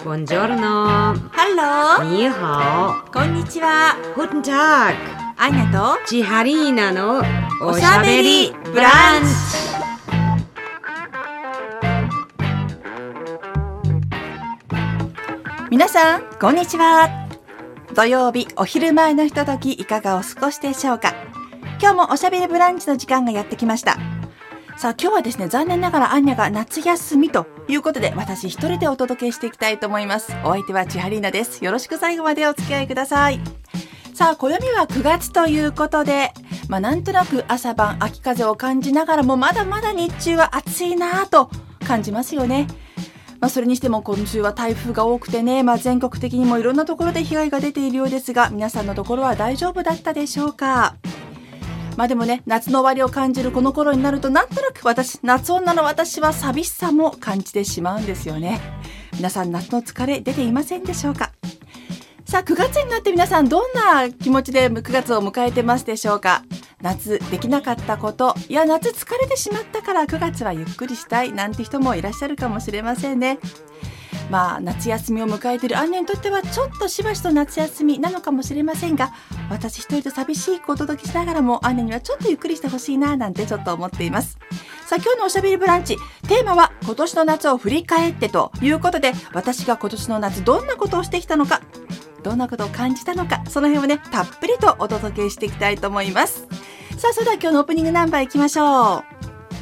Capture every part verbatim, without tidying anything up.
Buongiorno. Hallo. にはこんにちは。 Guten Tag. アーニャとチハリーナのおしゃべりブランチ。皆さんこんにちは。土曜日お昼前のひとときいかがお過ごしでしょうか。今日もおしゃべりブランチの時間がやってきました。さあ今日はですね、残念ながらアンニャが夏休みということで、私一人でお届けしていきたいと思います。お相手は千春リーナです。よろしく最後までお付き合いください。さあ暦はくがつということで、まあなんとなく朝晩秋風を感じながらも、まだまだ日中は暑いなぁと感じますよね。まあそれにしても今週は台風が多くてね、まあ全国的にもいろんなところで被害が出ているようですが、皆さんのところは大丈夫だったでしょうか。まあでもね、夏の終わりを感じるこの頃になると、なんとなく私、夏女の私は寂しさも感じてしまうんですよね。皆さん夏の疲れ出ていませんでしょうか。さあくがつになって皆さんどんな気持ちでくがつを迎えてますでしょうか。夏できなかったこと、いや夏疲れてしまったからくがつはゆっくりしたいなんて人もいらっしゃるかもしれませんね。まあ夏休みを迎えているアンニャにとってはちょっとしばしと夏休みなのかもしれませんが、私一人と寂しいお届けしながらもアンニャにはちょっとゆっくりしてほしいななんてちょっと思っています。さあ今日のおしゃべりブランチテーマは今年の夏を振り返ってということで、私が今年の夏どんなことをしてきたのか、どんなことを感じたのか、その辺をねたっぷりとお届けしていきたいと思います。さあそれでは今日のオープニングナンバーいきましょう。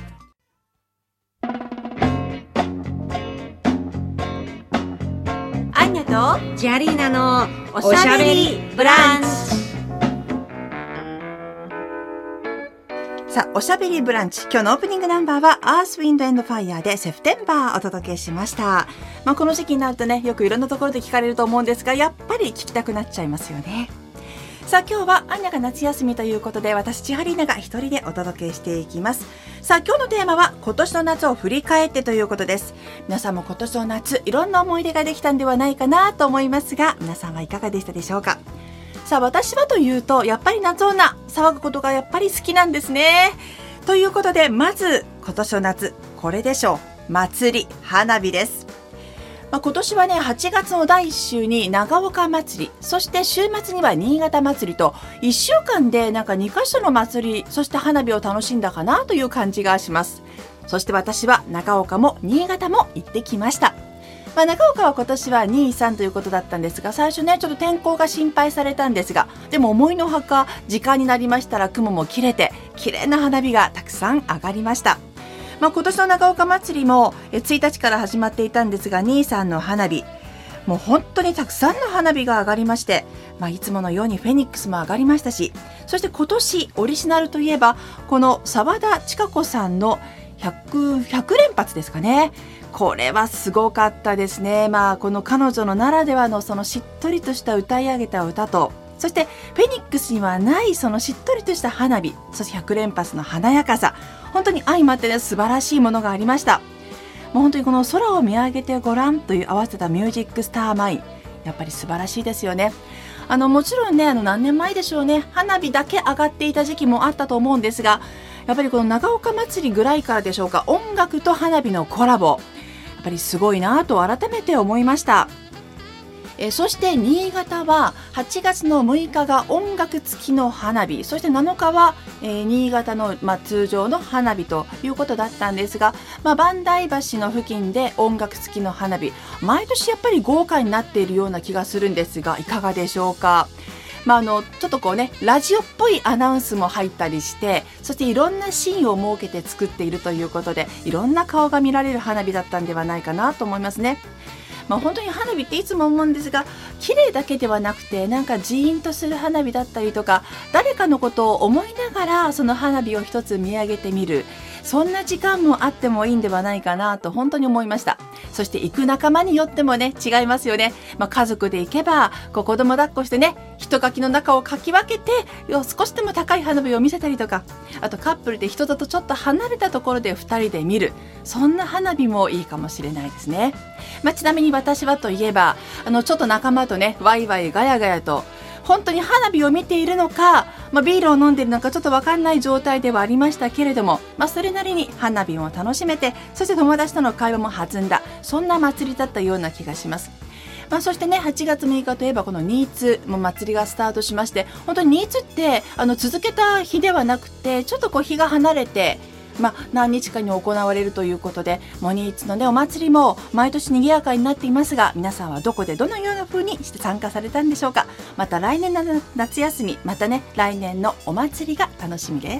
アンニャとチハリーナのおしゃべりブランチ。さあおしゃべりブランチ、今日のオープニングナンバーはアースウィンドエンドファイヤーでセプテンバーお届けしました。まあこの時期になるとね、よくいろんなところで聞かれると思うんですが、やっぱり聞きたくなっちゃいますよね。さあ今日はアンニャが夏休みということで、私千春リーナが一人でお届けしていきます。さあ今日のテーマは今年の夏を振り返ってということです。皆さんも今年の夏いろんな思い出ができたんではないかなと思いますが、皆さんはいかがでしたでしょうか。さあ私はというと、やっぱり夏女騒ぐことがやっぱり好きなんですね。ということでまず今年の夏これでしょう、祭り花火です。まあ、今年はねはちがつのだいいっ週に長岡祭り、そして週末には新潟祭りといっしゅうかんでなんかにかしょの祭り、そして花火を楽しんだかなという感じがします。そして私は長岡も新潟も行ってきました。まあ、長岡は今年はに、さんということだったんですが、最初ねちょっと天候が心配されたんですが、でも思いのほか時間になりましたら雲も切れて綺麗な花火がたくさん上がりました。まあ、今年の長岡祭りもついたちから始まっていたんですが、に、さんの花火もう本当にたくさんの花火が上がりまして、まあ、いつものようにフェニックスも上がりましたし、そして今年オリジナルといえばこの澤田千佳子さんのひゃく、ひゃく連発ですかね。これはすごかったですね。まあこの彼女のならではのそのしっとりとした歌い上げた歌と、そしてフェニックスにはないそのしっとりとした花火、そしてひゃく連発の華やかさ、本当に相まってね素晴らしいものがありました。もう本当にこの空を見上げてごらんという合わせたミュージックスターマイン、やっぱり素晴らしいですよね。あのもちろんね、あの何年前でしょうね、花火だけ上がっていた時期もあったと思うんですが、やっぱりこの長岡祭りぐらいからでしょうか、音楽と花火のコラボ、やっぱりすごいなと改めて思いました。えそして新潟ははちがつのむいかが音楽付きの花火、そしてなのかは、えー、新潟の、まあ、通常の花火ということだったんですが、まあ、磐梯橋の付近で音楽付きの花火、毎年やっぱり豪華になっているような気がするんですが、いかがでしょうか。まあ、あのちょっとこうねラジオっぽいアナウンスも入ったりして、そしていろんなシーンを設けて作っているということで、いろんな顔が見られる花火だったんではないかなと思いますね。まあ、本当に花火っていつも思うんですが、綺麗だけではなくてなんかジーンとする花火だったりとか、誰かのことを思いながらその花火を一つ見上げてみる、そんな時間もあってもいいんではないかなと本当に思いました。そして行く仲間によってもね違いますよね。まあ、家族で行けばこう子供抱っこしてね、人垣の中をかき分けて少しでも高い花火を見せたりとか、あとカップルで人里とちょっと離れたところでふたりで見る、そんな花火もいいかもしれないですね。まあ、ちなみに私はといえば、あのちょっと仲間とねワイワイガヤガヤと本当に花火を見ているのか、まあ、ビールを飲んでいるのかちょっと分かんない状態ではありましたけれども、まあ、それなりに花火も楽しめて、そして友達との会話も弾んだ、そんな祭りだったような気がします。 まあ、そしてねはちがつむいかといえばこの新津も祭りがスタートしまして、本当に新津ってあの続けた日ではなくてちょっとこう日が離れて、まあ、何日かに行われるということで、もう新津のねお祭りも毎年賑やかになっていますが、皆さんはどこでどのような風にして参加されたんでしょうか。また来年の夏休み、またね来年のお祭りが楽しみです。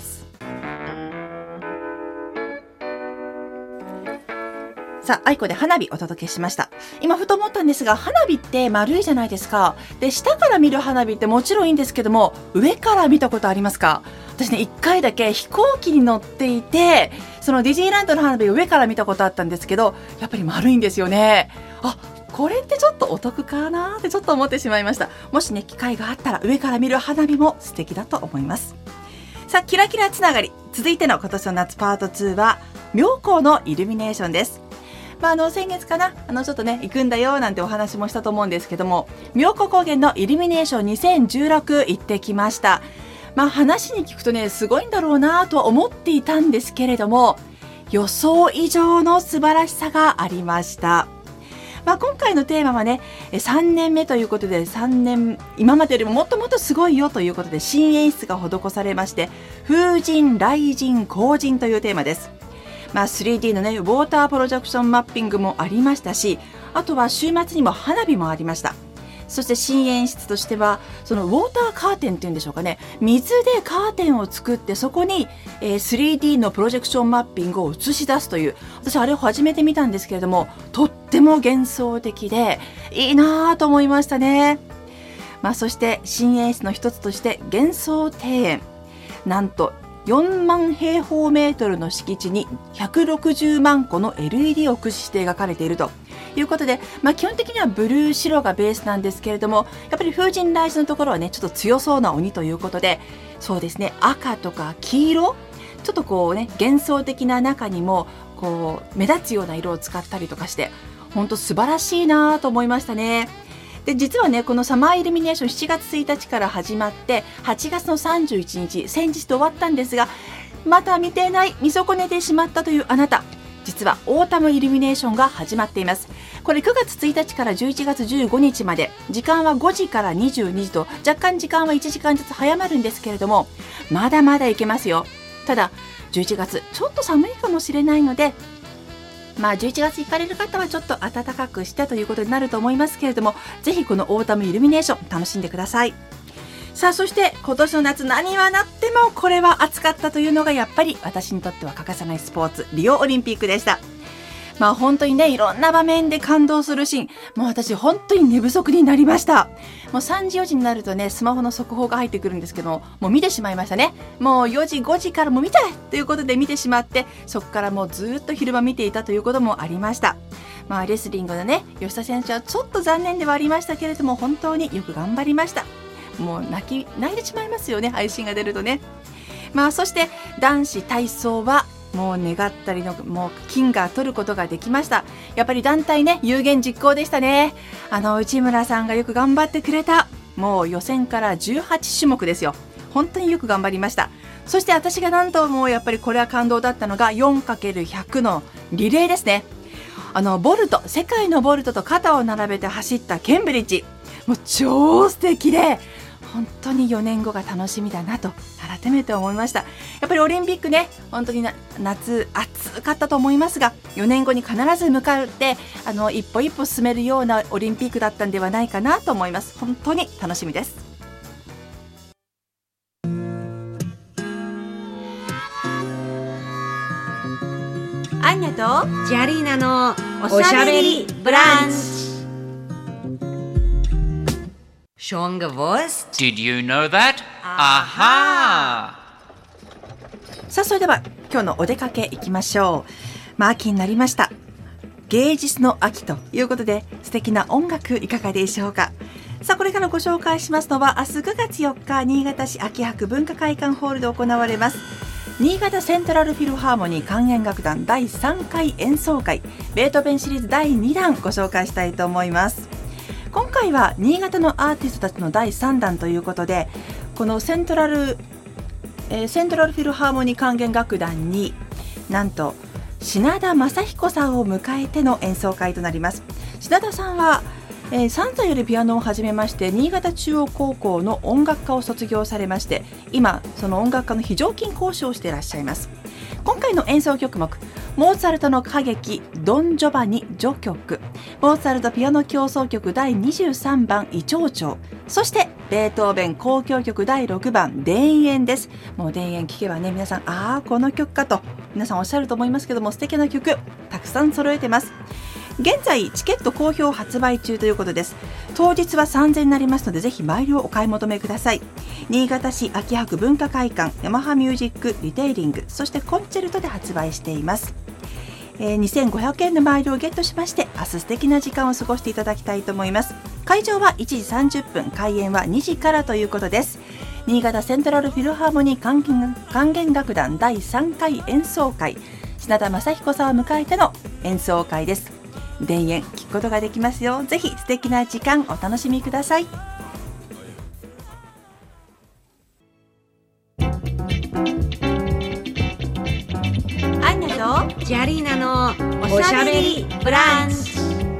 さあ、アイコで花火お届けしました。今ふと思ったんですが、花火って丸いじゃないですか。で、下から見る花火ってもちろんいいんですけども、上から見たことありますか？私ね、一回だけ飛行機に乗っていて、そのディズニーランドの花火を上から見たことあったんですけど、やっぱり丸いんですよね。あ、これってちょっとお得かなってちょっと思ってしまいました。もしね、機会があったら上から見る花火も素敵だと思います。さあ、キラキラつながり。続いての今年の夏パートツーは、妙高のイルミネーションです。まあ、あの先月かなあのちょっとね行くんだよなんてお話もしたと思うんですけども、妙高高原のイルミネーションにせんじゅうろく行ってきました。まあ、話に聞くとねすごいんだろうなとは思っていたんですけれども、予想以上の素晴らしさがありました。まあ、今回のテーマはねさんねんめということで、さんねん今までよりももっともっとすごいよということで新演出が施されまして、風神雷神光神というテーマです。まあ、スリーディー のねウォータープロジェクションマッピングもありましたし、あとは週末にも花火もありました。そして新演出としてはそのウォーターカーテンっていうんでしょうかね、水でカーテンを作ってそこに、えー、スリーディー のプロジェクションマッピングを映し出すという、私あれを初めて見たんですけれども、とっても幻想的でいいなと思いましたね。まあ、そして新演出の一つとして幻想庭園、なんとよんまんへいほうメートルの敷地にひゃくろくじゅうまんこの エルイーディー を駆使して描かれているということで、まあ、基本的にはブルー白がベースなんですけれども、やっぱり風神雷神のところはねちょっと強そうな鬼ということで、そうですね赤とか黄色、ちょっとこうね幻想的な中にもこう目立つような色を使ったりとかして、本当素晴らしいなと思いましたね。で実はねこのサマーイルミネーションしちがつついたちから始まってはちがつのさんじゅういちにち先日で終わったんですが、また見てない見損ねてしまったというあなた、実はオータムイルミネーションが始まっています。これくがつついたちからじゅういちがつじゅうごにちまで、時間はごじからにじゅうにじと若干時間はいちじかんずつ早まるんですけれども、まだまだいけますよ。ただじゅういちがつちょっと寒いかもしれないので、まあ、じゅういちがつ行かれる方はちょっと暖かくしてということになると思いますけれども、ぜひこのオータムイルミネーション楽しんでください。さあ、そして今年の夏何はなってもこれは暑かったというのがやっぱり私にとっては欠かせないスポーツ、リオオリンピックでした。まあ本当にねいろんな場面で感動するシーン、もう私本当に寝不足になりました。もうさんじよじになるとねスマホの速報が入ってくるんですけど、もう見てしまいましたね。もうよじごじからも見たいということで見てしまって、そこからもうずっと昼間見ていたということもありました。まあレスリングのね吉田選手はちょっと残念ではありましたけれども、本当によく頑張りました。もう泣き泣いてしまいますよね、配信が出るとね。まあそして男子体操はもう願ったりのもう金が取ることができました。やっぱり団体ね有言実行でしたね。あの内村さんがよく頑張ってくれた。もう予選からじゅうはちしゅもくですよ。本当によく頑張りました。そして私がなんともうやっぱりこれは感動だったのが よんかけるひゃく のリレーですね。あのボルト、世界のボルトと肩を並べて走ったケンブリッジ、もう超素敵で本当によねんごが楽しみだなと改めて思いました。やっぱりオリンピックね本当にな夏暑かったと思いますが、よねんごに必ず向かってあの一歩一歩進めるようなオリンピックだったんではないかなと思います。本当に楽しみです。アンニャとジャリーナのおしゃべりブランチ。Schon gewusst? Did you know that? Aha! さあ、それでは今日のお出かけいきましょう。まあ、秋になりました。芸術の秋ということで素敵な音楽いかがでしょうか。さあ、これからご紹介しますのは明日くがつよっか新潟市秋葉区文化会館ホールで行われます新潟セントラルフィルハーモニー管弦楽団だいさんかい演奏会ベートーベンシリーズだいにだんご紹介したいと思います。今回は新潟のアーティストたちのだいさんだんということで、このセントラル、えー、セントラルフィルハーモニー管弦楽団になんと品田正彦さんを迎えての演奏会となります。品田さんはえー、さんさいよりピアノを始めまして新潟中央高校の音楽科を卒業されまして、今その音楽科の非常勤講師をしていらっしゃいます。今回の演奏曲目、モーツァルトの歌劇ドン・ジョバニ序曲、モーツァルトピアノ協奏曲だいにじゅうさんばん異長調、そしてベートーベン交響曲だいろくばん田園です。もう田園聴けばね、皆さんあーこの曲かと皆さんおっしゃると思いますけども、素敵な曲たくさん揃えてます。現在チケット好評発売中ということです。当日はさんぜんえんになりますので、ぜひマイルをお買い求めください。新潟市秋葉区文化会館ヤマハミュージックリテイリング、そしてコンチェルトで発売しています。えー、にせんごひゃくえんのマイルをゲットしまして、明日素敵な時間を過ごしていただきたいと思います。会場はいちじさんじゅっぷん、開演はにじからということです。新潟セントラルフィルハーモニー管弦、管弦楽団だいさんかい演奏会、品田正彦さんを迎えての演奏会です。田園聴くことができますよ。ぜひ素敵な時間お楽しみください。 アンナとジャリーナのおしゃべりブランチ。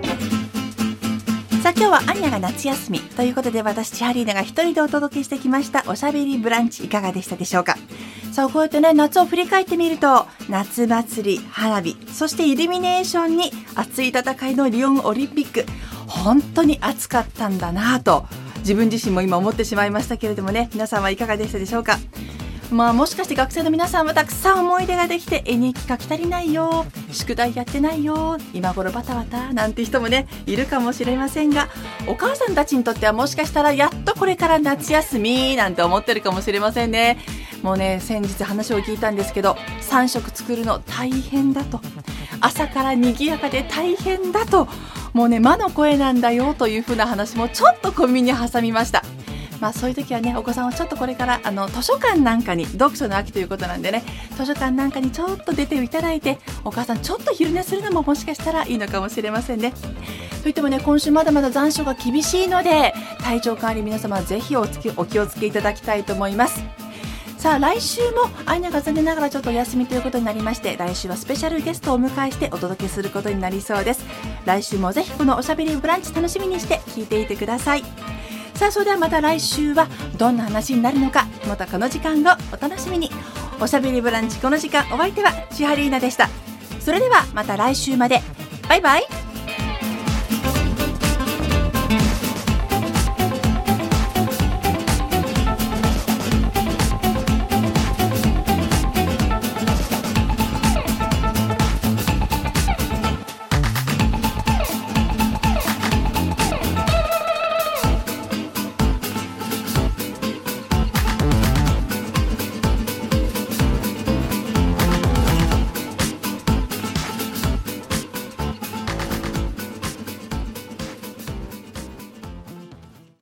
さあ今日はアンニャが夏休みということで、私チャーリーナが一人でお届けしてきましたおしゃべりブランチ、いかがでしたでしょうか。さあこうやってね、夏を振り返ってみると、夏祭り、花火、そしてイルミネーションに熱い戦いのリオンオリンピック、本当に暑かったんだなと自分自身も今思ってしまいましたけれどもね、皆さんはいかがでしたでしょうか。まあ、もしかして学生の皆さんはたくさん思い出ができて、絵日記書き足りないよ、宿題やってないよ、今頃バタバタなんて人もねいるかもしれませんが、お母さんたちにとってはもしかしたらやっとこれから夏休みなんて思ってるかもしれませんね。もうね、先日話を聞いたんですけど、さん食作るの大変だと、朝から賑やかで大変だと、もうね魔の声なんだよというふうな話もちょっと小耳に挟みました。まあ、そういう時はね、お子さんをちょっとこれからあの図書館なんかに、読書の秋ということなんでね、図書館なんかにちょっと出ていただいて、お母さんちょっと昼寝するのももしかしたらいいのかもしれませんね。といってもね、今週まだまだ残暑が厳しいので、体調管理皆様ぜひ お, つきお気をつけいただきたいと思います。さあ来週もアイナが残念ながらちょっとお休みということになりまして、来週はスペシャルゲストをお迎えしてお届けすることになりそうです。来週もぜひこのおしゃべりブランチ楽しみにして聞いていてください。さあそれではまた来週はどんな話になるのか、またこの時間をお楽しみに。おしゃべりブランチ、この時間お相手は千春里奈でした。それではまた来週まで。バイバイ。